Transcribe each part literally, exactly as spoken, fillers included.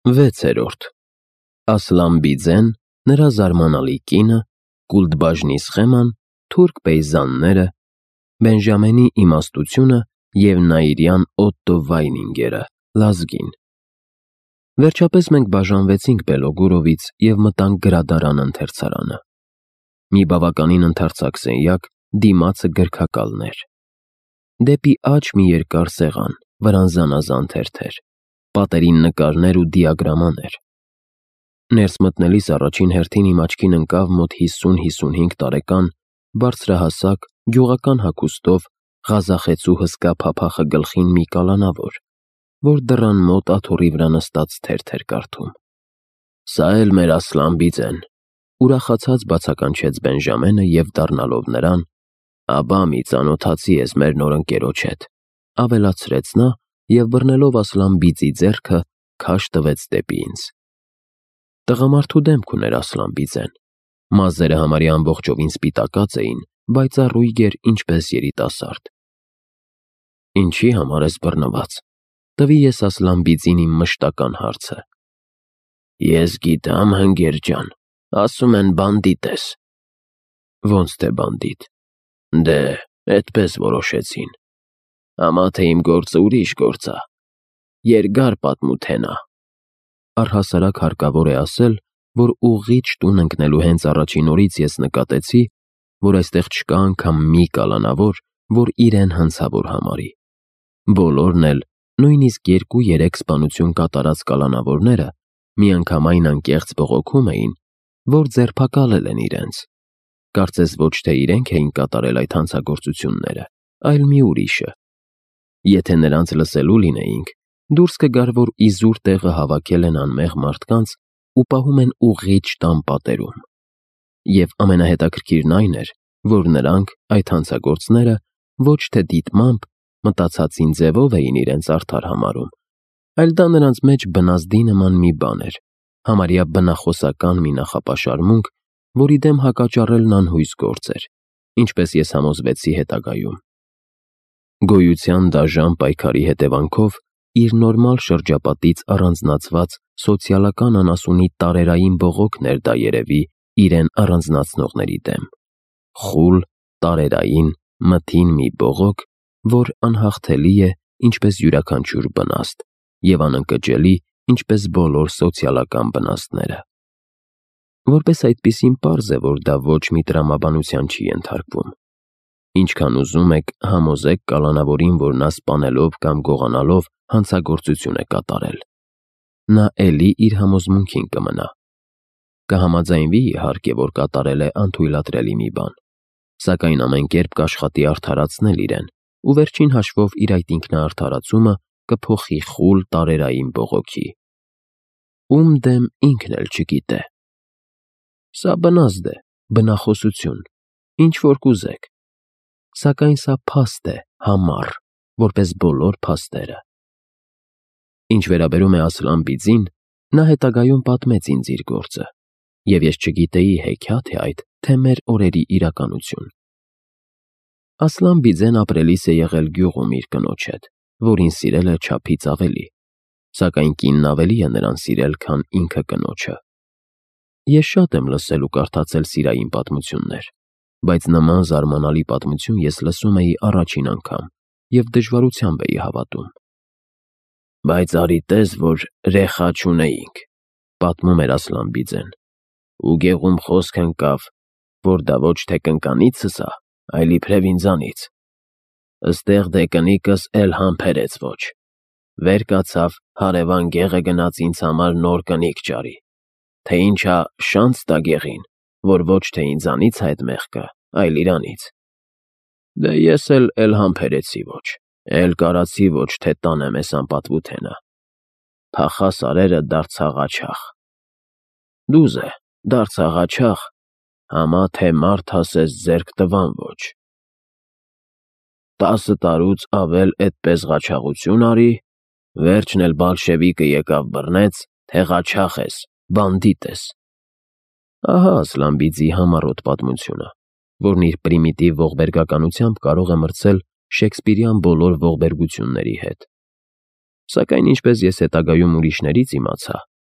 Վեցերորդ Ասլան Բիձեն, նրա զարմանալի կինը, Կուլդբաժնի սխեման, թուրք պեյզանները, Բենժամենի իմաստությունը և Նաիրյան Օտտո Վայնինգերը, լազգին։ Վերջապես մենք բաժանվեցինք Բելոգորովից և մտանք գրադարան ընթերցարանը։ Մի բավականին ընդարձակ սենյակ, դիմացը գրքակալներ։ Դեպի աջ մի երկար սեղան, վրան զանազան թերթեր, պատերին նկարներ ու դիագրամաներ։ Ներս մտնելիս առաջին հերթին իմ աչքին ընկավ մոտ հիսուն-հիսունհինգ տարեկան, բարձրահասակ, գյուղական հագուստով, ղազախեցու հսկա փափախը գլխին մի կալանավոր, որ դռան մոտ աթոռի վրա նստած թերթ էր կարդում։ «Սա էլ մեր Ասլան Բիձեն», ուրախացած բացականչեց Բենժամենը և դառնալով նրան. «Աբա մի ծանոթացի ես մեր նոր ընկերոջ հետ», ավելացրեց նա և բռնելով Ասլան Բիձի ձեռքը, քաշ տվեց դեպի ինձ։ Տղամարդու դեմք ուներ Ասլան Բիձեն, մազերը համարյա ամբողջովին սպիտակած էին, բայց առույգ էր ինչպես երիտասարդ։ «Ինչի համար ես բռնված», տվի ես Ասլան Բիձին իմ մշտական հարցը։ «Ես գիտամ, հնգեր ջան, ասում են բանդիտ ես»։ «Ոնց թե բանդիտ»։ «Դե, էդպես որոշեցին։ Ամա թե իմ գործը ուրիշ գործ ա, երկար պատմութեն ա»։ Առհասարակ հարկավոր է ասել, որ ուղղիչ տուն ընկնելու հենց առաջին օրից ես նկատեցի, որ այստեղ չկա անգամ մի կալանավոր, որ իրեն հանցավոր համարի։ Բոլորն էլ, նույնիսկ երկու-երեք սպանություն կատարած կալանավորները, միանգամայն անկեղծ բողոքում էին, որ ձերբակալել են իրենց։ Կարծես ոչ թե իրենք էին կատարել այդ հանցագործությունները, այլ մի ուրիշը։ Եթե նրանց լսելու լինեինք, դուրս կգար, որ իզուր տեղը հավաքել են անմեղ մարդկանց ու պահում են ուղղիչ տան պատերում։ Եվ ամենահետաքրքիրն այն էր, որ նրանք, այդ հանցագործները, ոչ թե դիտմամբ, մտածածին ձևով էին իրենց արդար համարում, այլ դա նրանց մեջ բնազդի նման մի բան էր, համարյա բնախոսական մի նախապաշարմունք, որի դեմ հակաճառելն անհույս գործ էր, ինչպես ես համոզվեցի հետագայում։ Գոյության դաժան պայքարի հետևանքով իր նորմալ շրջապատից առանձնացված սոցիալական անասունի տարերային բողոքն էր դա երևի իրեն առանձնացնողների դեմ։ Խուլ, տարերային, մթին մի բողոք, որ անհաղթելի է, ինչպես յուրաքանչյուր բնաստ, և անընկճելի, ինչպես բոլոր սոցիալական բնաստները։ Որպես այդպիսին պարզ է, որ դա ոչ մի տրամաբանության չի ենթարկվում։ Ինչքան ուզում եք, համոզեք կալանավորին, որ նա սպանելով կամ գողանալով հանցագործություն է կատարել։ Նա էլի իր համոզմունքին կմնա։ Կհամաձայնվի, իհարկե, որ կատարել է անթույլատրելի մի բան, սակայն ամեն կերպ կաշխատի արդարացնել իրեն, ու վերջին հաշվով իր այդ ինքնաարդարացումը կփոխի խուլ տարերային բողոքի։ Ում դեմ ինքն էլ չգիտե։ Սա բնազդ է, բնախոսություն, ինչ որ կուզեք։ Սակայն սա փաստ է, համառ, որպես բոլոր փաստերը։ Ինչ վերաբերում է Ասլան Բիձին, նա հետագայում պատմեց ինձ իր գործը, և ես չգիտեի հեքիաթ է այդ, թե մեր օրերի իրականություն։ Ասլան Բիձեն ապրելիս է եղել գյուղում իր կնոջ հետ, որին սիրել է չափից ավելի, սակայն կինն ավելի է նրան սիրել, քան ինքը կնոջը։ Ես շատ եմ լսել ու կարդացել սիրային պատմություններ, բայց նման զարմանալի պատմություն ես լսում էի առաջին անգամ և դժվարությամբ էի հավատում։ «Բայց արի տես, որ ռեխա չունեինք», պատմում էր Ասլան Բիձեն, «ու գեղում խոսք ընկավ, որ դա ոչ թե կնկանիցս ա, այլ իբրև ինձանից։ Ստեղ դե կնիկս էլ համբերեց ոչ։ Վեր կացավ, հարևան գեղը գնաց ինձ համար նոր կնիկ ճարի, թե ինչա շանց տա գեղին, որ ոչ թե ինձանից ա էդ մեղքը, այլ իրանից։ Դե ես էլ էլ համբերեցի ոչ, էլ կարացի ոչ թե տանեմ էս անպատվութենը։ Փախա սարերը դարձա ղաչաղ։ Դուզե, դարձա ղաչաղ, համա թե մարդ հասես ձերք տվան ոչ։ Տասը տարուց ավել էդպես ղաչաղություն արի, վերջն էլ բալշևիկը եկավ բռնեց, թե ղաչաղ ես, բանդիտ ես»։ Ահա Ասլան Բիձի համառոտ պատմությունը, որն իր պրիմիտիվ ողբերգականությամբ կարող է մրցել շեքսպիրյան բոլոր ողբերգությունների հետ։ Սակայն ինչպես ես հետագայում ուրիշներից իմացա,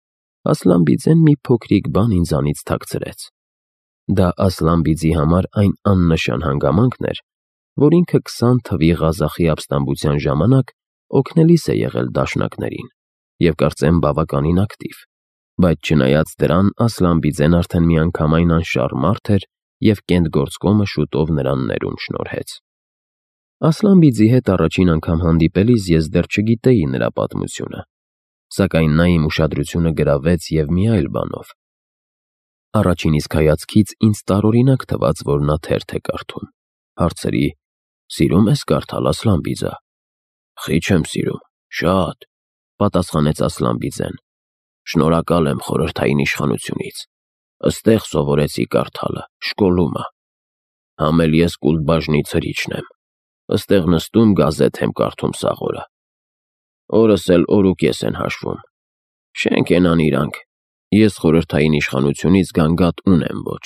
Ասլամբիձեն մի փոքրիկ բան ինձանից թաքցրեց։ Դա Ասլամբիձի համար այն աննշան հանգամանքն էր, որ ինքը քսան թվի Ղազախի ապստամբության ժամանակ օգնելիս է եղել դաշնակներին և կարծեմ բավականին ակտիվ, բայց չնայած դրան Ասլամբիձեն արդեն միանգամայն անշառ մարդ էր և կենտգործկոմը շուտով նրան ներում շնորհեց։ Ասլամբիձի հետ առաջին անգամ հանդիպելիս ես դեռ չգիտեի նրա պատմությունը, սակայն նա իմ ուշադրությունը գրավեց և մի այլ բանով։ Առաջին իսկ հայացքից ինձ տարօրինակ թվաց, որ նա թերթ է կարդում։ Հարցրի. «Սիրում ես կարդալ, Ասլամբիձա»։ «Խի չեմ սիրում, շատ», պատասխանեց Ասլամբիձեն։ «Շնորհակալ եմ խորհրդային իշխանությունից։ Ստեղ սովորեցի կարդալը, շկոլումը։ Համ էլ ես Կուլդբաժնի ցրիչն եմ։ Ստեղ նստում գազեթ եմ կարդում սաղ օրը։ Օրս էլ օրուկես են հաշվում։ Շենք ենան իրանք, ես խորհրդային իշխանությունից գանգատ ունեմ ոչ»։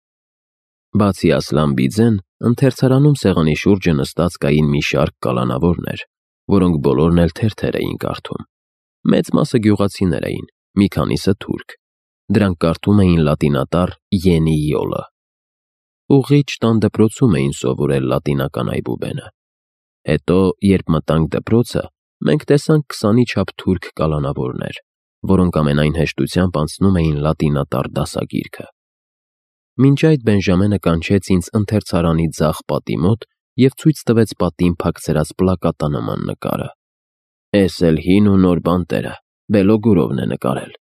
Բացի Ասլամբիձեն, ընթերցարանում սեղանի շուրջը նստած կային մի շարք կալանավորներ, որոնք բոլորն էլ թերթեր էին կարդում։ Մեծ մասը գյուղացիներ էին, մի քանիսը թուրք։ Դրանք կարդում էին լատինատառ Յենի յոլը։ Ուղիղ տան դպրոցում էին սովորել լատինական այբուբենը։ Հետո, երբ մտանք դպրոցը, մենք տեսանք քսանի չափ թուրք կալանավորներ, որոնք ամենայն հեշտությամբ անցնում էին լատինատառ դասագիրքը։ Մինչ այդ Բենժամենը կանչեց ինձ ընթերցարանի ձախ պատի մոտ և ցույց տվեց պատին փակցրած պլակատանման նկարը։ «Էս էլ հին ու նոր բանտերը, Բելոգորովն է նկարել»։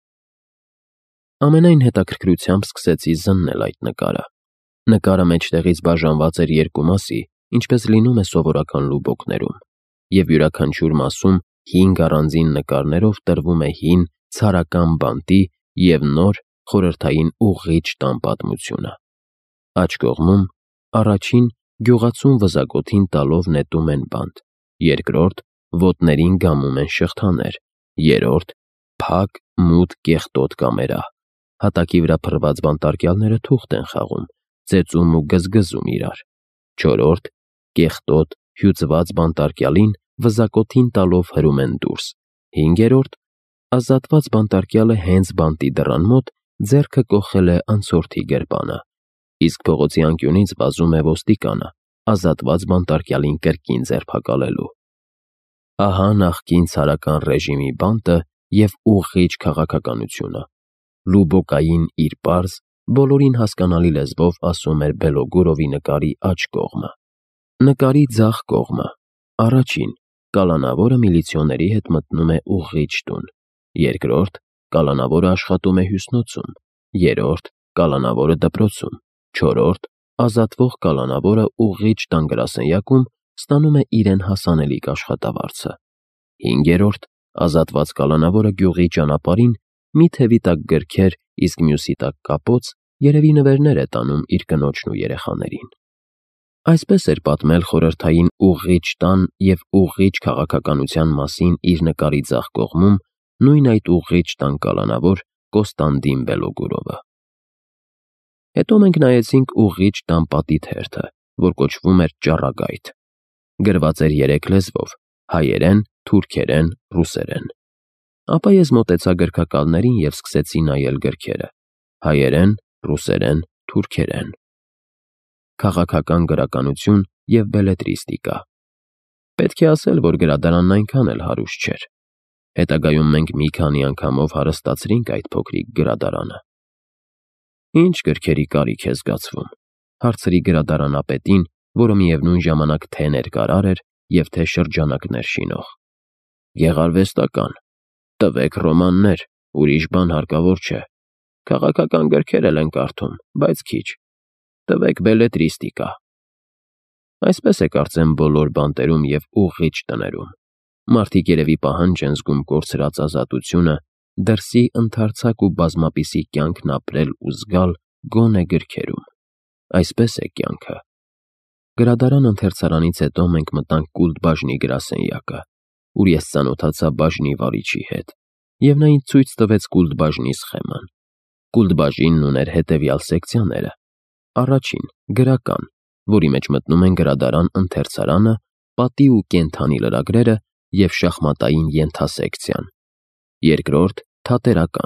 Ամենայն հետաքրքրությամբ սկսեցի զննել այդ նկարը։ Նկարը մեջտեղից բաժանված էր երկու մասի, ինչպես լինում է սովորական լուբոկներում, և յուրաքանչյուր մասում հինգ առանձին նկարներով տրվում է հին ցարական բանտի և նոր խորհրդային ուղղիչ տան պատմությունը։ Աջ կողմում առաջին գյուղացուն վզակոթին տալով նետում են բանտ, երկրորդ ոտներին գամում են շղթաներ, երրորդ փակ մութ կեղտոտ կամերա, հատակի վրա փռված բանտարկյալները թուղթ են խաղում, ծեծում ու գզգզում իրար, չորրորդ կեղտոտ հյուծված բանտարկյալին վզակոթին տալով հրում են դուրս, հինգերորդ ազատված բանտարկյալը հենց բանտի դռան մոտ ձեռքը կոխել է անցորդի գրպանը, իսկ փողոցի անկյունից վազում է ոստիկանը, ազատված բանտարկյալին կրկին ձերբակալելու։ Ահա նախկին ցարական ռեժիմի բանտը և ուղղիչ քաղաքականությունը։ Լուբոկային իր պարզ, բոլորին հասկանալի լեզվով ասում էր Բելոգորովի նկարի աջ կողմը։ Նկարի ձախ կողմը. առաջին, կալանավորը միլիցիոների հետ մտնում է ուղղիչ տուն, երկրորդ, կալանավորը աշխատում է հյուսնոցում, երրորդ, կալանավորը դպրոցում, չորրորդ, ազատվող կալանավորը ուղղիչ տան գրասենյակում ստանում է իրեն հասանելիք աշխատավարձը, հինգերորդ, ազատված կալանավորը գյուղի ճանապարհին մի թևի տակ գրքեր, իսկ մյուսի տակ կապոց, երևի նվերներ է տանում իր կնոջն ու երեխաներին։ Այսպես էր պատմել խորհրդային ուղղիչ տան և ուղղիչ քաղաքականության մասին իր նկարի ձախ կողմում նույն այդ ուղղիչ տան կալանավոր Կոստանդին Բելոգորովը։ Հետո մենք նայեցինք ուղղիչ տան պատի թերթը, որ կոչվում էր Ճառագայթ։ Գրված էր երեք լեզվով՝ հայերեն, թուրքերեն, ռուսերեն։ Ապա ես մոտեցա գրքակալներին և սկսեցի նայել գրքերը՝ հայերեն, ռուսերեն, թուրքերեն։ Քաղաքական գրականություն և բելետրիստիկա։ Պետք է ասել, որ գրադարանն այնքան էլ հարուստ չէր։ Հետագայում մենք մի քանի անգամով հարստացրինք այդ փոքրիկ գրադարանը։ «Ինչ գրքերի կարիք է զգացվում», հարցրի գրադարանապետին, որը միևնույն ժամանակ թե ներկարար էր և թե շրջանակներ շինող։ «Գեղարվեստական, տվեք ռոմաններ, ուրիշ բան հարկավոր չէ։ Քաղաքական գրքեր էլ են կարդում, բայց քիչ։ Տվեք բելետրիստիկա»։ Այսպես է կարծեմ բոլոր բանտերում և ուղղիչ տներում։ Մարդիկ երևի պահանջ են զգում կորցրած ազատությունը, դրսի ընդարձակ ու բազմապիսի կյանքն ապրել ու զգալ գոնե գրքերում։ Այսպես է կյանքը։ Գրադարան ընթերցարանից հետո մենք մտանք Կուլդբաժնի գրասենյակը, ուր ես ծանոթացա բաժնի վարիչի հետ, և նա ինձ ցույց տվեց Կուլդբաժնի սխեման։ Կուլդբաժինն ուներ հետևյալ սեկցիաները. առաջին՝ գրական, որի մեջ մտնում են գրադարան ընթերցարանը, պատի ու կենդանի լրագրերը և շախմատային ենթասեկցիան, երկրորդ՝ թատերական,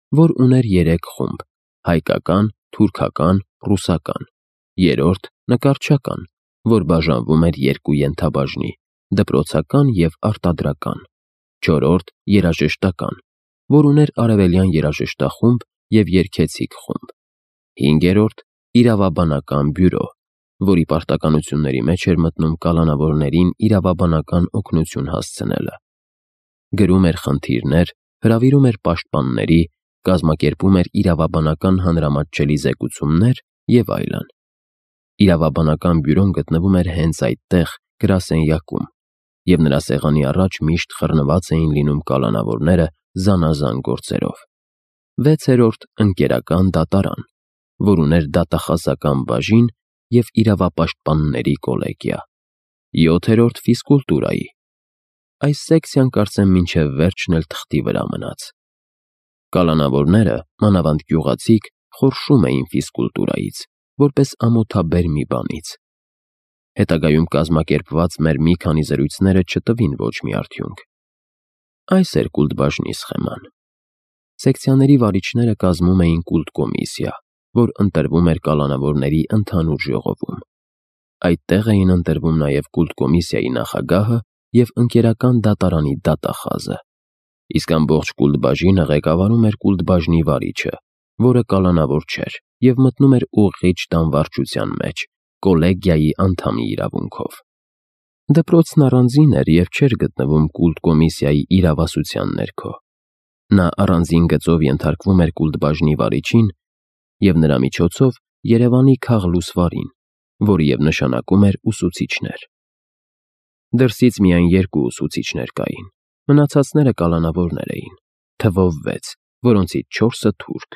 որ ուներ երեք խումբ՝ հայկական, թուրքական, ռուսական, երրորդ նկարչական, որ բաժանվում էր երկու ենթաբաժնի՝ դպրոցական և արտադրական, չորրորդ երաժշտական, որ ուներ արևելյան երաժշտախումբ և երգեցիկ խումբ, հինգերորդ իրավաբանական բյուրո, որի պարտականությունների մեջ էր մտնում կալանավորներին իրավաբանական օգնություն հասցնելը, գրում էր խնդիրներ, հրավիրում էր պաշտպանների, կազմակերպում էր իրավաբանական հանրամատչելի զեկուցումներ և այլն։ Իրավաբանական բյուրոն գտնվում էր հենց այդտեղ, գրասենյակում, և նրա սեղանի առաջ միշտ խռնված էին լինում կալանավորները զանազան գործերով։ Վեցերորդ ընկերական դատարան, որ ուներ դատախազական բաժին և իրավապաշտպանների կոլեգիա, յոթերորդ ֆիզկուլտուրայի։ Այս սեկցիան կարծեմ մինչև վերջն էլ թղթի վրա մնաց։ Կալանավորները, մանավանդ գյուղացիք, խորշում էին ֆիզկուլտուրայից, որպես ամոթաբեր մի բանից։ Հետագայում կազմակերպված մեր մի քանի զրույցները չտվին ոչ մի արդյունք։ Այս էր կուլտբաժնի սխեման։ Սեկցիաների վարիչները կազմում էին կուլտկոմիսիա, որ ընտրվում էր կալանավորների ընդհանուր ժողովում։ Այդտեղ էին ընտրվում նաև կուլտկոմիսիայի նախագահը և ընկերական դատարանի դատախազը, իսկ ամբողջ կուլտբաժինը ղեկավարում էր կուլտբաժնի վարիչը, որը կալանավոր չէր և մտնում էր ուղիղ տան մեջ, կոլեգիայի անդամի իրավունքով։ Դպրոցն առանձին էր և չէր գտնվում կուլտկոմիսիայի իրավասության ներքո։ Նա առանձին գծով ենթարկվում էր կուլտբաժնի վարիչին և նրա միջոցով Երևանի քաղլուսվարին, որը և նշանակում էր ուսուցիչներ։ Դրսից միայն երկու ուսուցիչներ կային, մնացածները կալանավորներ էին, թվով վեց, որոնցից չորսը թուրք։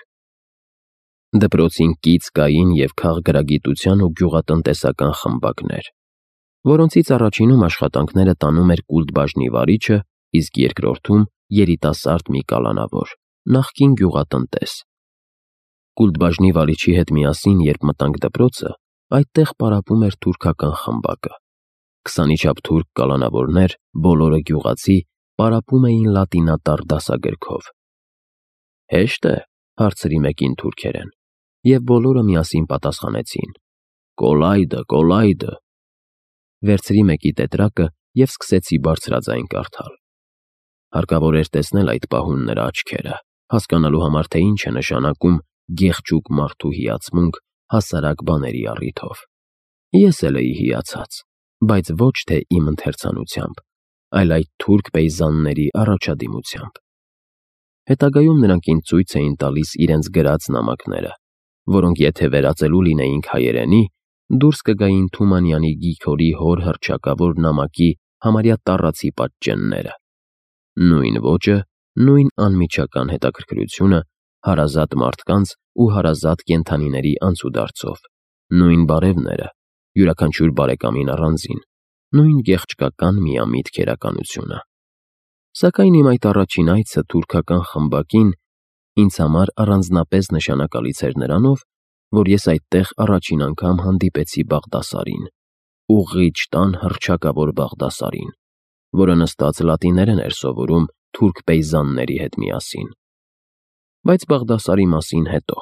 Դպրոցին կից կային և քաղգրագիտության ու գյուղատնտեսական խմբակներ, որոնցից առաջինում աշխատանքները տանում էր կուլտբաժնի վարիչը, իսկ երկրորդում երիտասարդ մի կալանավոր, նախկին գյուղատնտես։ Կուլտբաժնի վարիչի հետ միասին, երբ մտանք դպրոցը, այդտեղ պարապում էր թուրքական խմբակը։ Քսանի չափ թուրք կալանավորներ, բոլորը գյուղացի, պարապում էին լատինատառ դասագրքով։ «Հե՞շտ է», հարցրի մեկին թուրքերեն, և բոլորը միասին պատասխանեցին. «Կոլայդը, Կոլայդը»։ Վերցրի մեկի տետրակը և սկսեցի բարձրաձայն կարդալ։ Հարկավոր էր տեսնել այդ պահուն նրա աչքերը, հասկանալու համար, թե ինչ է նշանակում գեղջուկ մարդու հիացմունք հասարակ բաների առիթով։ Ես էլ էի հիացած, բայց ոչ թե իմ ընթերցանությամբ, այլ այդ թուրք պեյզանների առաջադիմությամբ։ Հետագայում նրանք ինձ ցույց էին տալիս իրենց գրած նամակները, որոնք եթե վերածելու լինեինք հայերենի, դուրս կգային Թումանյանի Գիգորի հոր հռչակավոր նամակի համարյա տառացի պատճենները։ Նույն ոճը, նույն անմիջական հետաքրքրությունը հարազատ մարդկանց ու հարազատ կենդանիների անցուդարձով, նույն բարևները, յուրաքանչյուր բարեկամին առանձին, նույն գեղչկական միամիտ քերականությունը։ Սակայն իմ այդ առաջին այցը թուրքական խմբակին ինձ համար առանձնապես նշանակալից էր նրանով, որ ես այդտեղ առաջին անգամ հանդիպեցի Բաղդասարին, ուղղիչ տան հռչակավոր Բաղդասարին, որը նստած լատիներեն էր սովորում թուրք պեյզանների հետ միասին։ Բայց Բաղդասարի մասին հետո։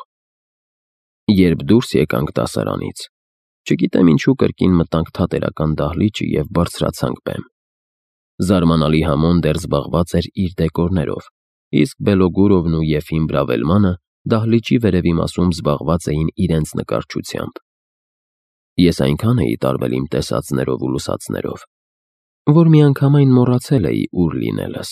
Երբ դուրս եկանք դասարանից, չգիտեմ ինչու կրկին մտանք թատերական դահլիճը և բարձրացանք բեմ։ Զարմանալի համոն դեռ զբաղված էր իր դեկորներով, իսկ Բելոգորովն ու Եֆիմ Բրավելմանը դահլիճի վերևի մասում զբաղված էին իրենց նկարչությամբ։ Ես այնքան էի տարվել իմ տեսածներով ու լսածներով, որ միանգամայն մոռացել էի ուր լինելս։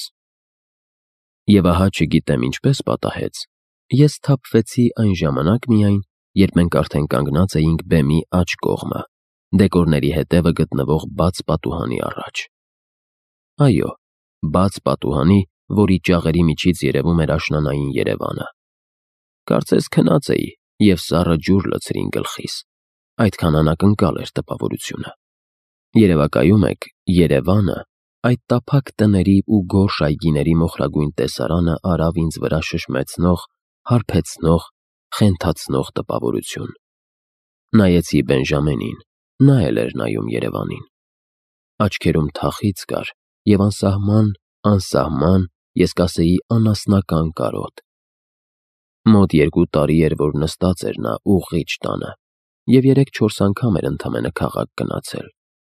Եվ ահա չգիտեմ ինչպես պատահեց, ես սթափվեցի այն ժամանակ միայն, երբ մենք արդեն կանգնած էինք բեմի աջ կողմը, դեկորների հետևը գտնվող բաց պատուհանի առաջ։ Այո, բաց պատուհանի, որի ճաղերի միջից երևում էր աշնանային Երևանը։ Կարծես քնած էի, և սառը ջուր լցրին գլխիս, այդքան անակնկալ էր տպավորությունը։ Երևակայում եք, Երևանը, այդ տափակ տների ու գորշ այգիների մոխրագույն տեսարանը արավ ինձ վրա շշմեցնող, հարբեցնող, խենթացնող տպավորություն։ Նայեցի Բենժամենին, նա էլ էր նայում Երևանին։ Աչքերում թախիծ կար և անսահման, անսահման, ես կասեի անասնական կարոտ։ Մոտ երկու տարի էր, որ նստած էր նա ուղղիչ տանը և երեք-չորս անգամ էր ընդամենը քաղաք գնացել։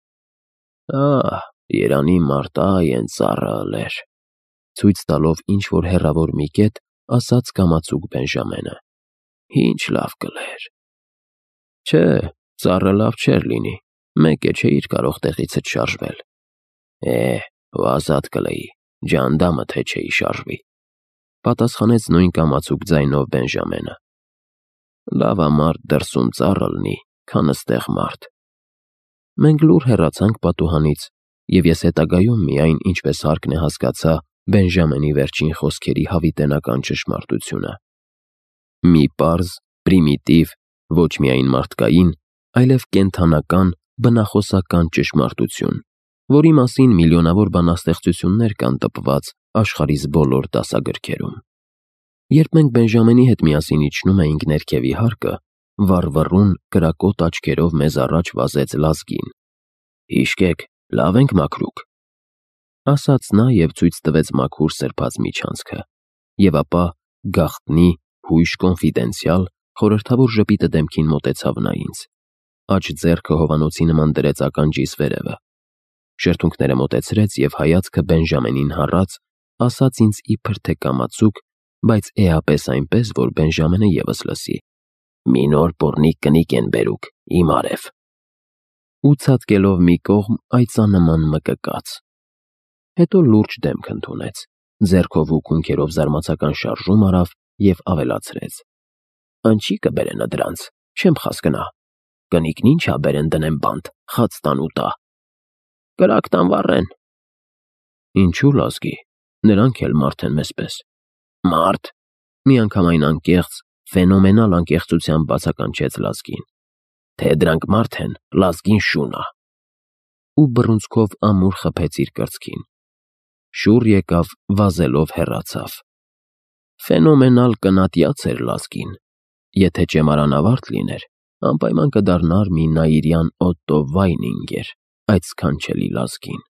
«Ահ, երանի մարտայ են ծառայել էր», ցույց տալով ինչ-որ հեռավոր մի կետ, ասաց կամացուկ Բենժամենը։ «Ինչ լավ կլեր»։ Չէ, ծառը լավ չէր լինի, մեկ է չէիր կարող տեղիցդ շարժվել։ Է, ու ազատ կլեի, ջանդամը թե չէի շարժվի, պատասխանեց նույն կամացուկ ձայնով Բենժամենը։ Լավամարդ դրսում ծառը լինի, քան ստեղ մարդ։ Մենք լուր հեռացանք պատուհանից, և ես հետագայում միայն ինչպես հարկն է հասկացա Բենժամենի վերջին խոսքերի հավիտենական ճշմարտությունը։ Մի պարզ, պրիմիտիվ, ոչ միայն մարդկային, այլև կենդանական, բնախոսական ճշմարտություն, որի մասին միլիոնավոր բանաստեղծություններ կան տպված աշխարհիս բոլոր դասագրքերում։ Երբ մենք Բենժամենի հետ միասին իջնում էինք ներքևի հարկը, վառվռուն, կրակոտ աչքերով մեզ առաջ վազեց լազգին։ «Հիշկեք, լավ ենք մաքրուկ», ասաց նա և ցույց տվեց մաքուր սրբած միջանցքը, և ապա գաղտնի, հույժ կոնֆիդենցիալ, խորհրդավոր ժպիտը դեմքին մոտեցավ նա ինձ, աջ ձեռքը հովանոցի նման դրեց ականջիս վերևը, շրթունքները մոտեցրեց և հայացքը Բենժամենին հառած, ասաց ինձ իբր թե կամացուկ, բայց էապես այնպես, որ Բենժամենը ևս լսի. «Մի նոր պոռնիկ կնիկ են բերուք, իմ արև», ու ցատկելով մի կողմ այծանման մկկաց։ Հետո լուրջ դեմք ընդունեց, ձեռքով ու քունքերով զարմացական շարժում արավ և ավելացրեց. «Ընչի կբերենը դրանց, չեմ խասկնա, կնիկն ինչ ա բերեն դնեմ բանտ, խաց տան ու տա, կրակ տան վառեն»։ Ինչու լազգի, նրանք էլ մարդ են մեզպես։ Մարդ, միանգամայն անկեղծ, ֆենոմենալ անկեղծությամբ բացականչեց լազգին։ Թե դրանք մարդ են, լազգին շուն ա։ Ու բռունցքով ամուր խփեց իր կրծքին։ Շուռ եկավ, վազելով հեռացավ։ Ֆենոմենալ կնատյաց էր լազգին։ Եթե ճեմարանավարդ լիներ, անպայման կդառնար մի նաիրյան Օտտո Վայնինգեր այդ սքանչելի լազգին։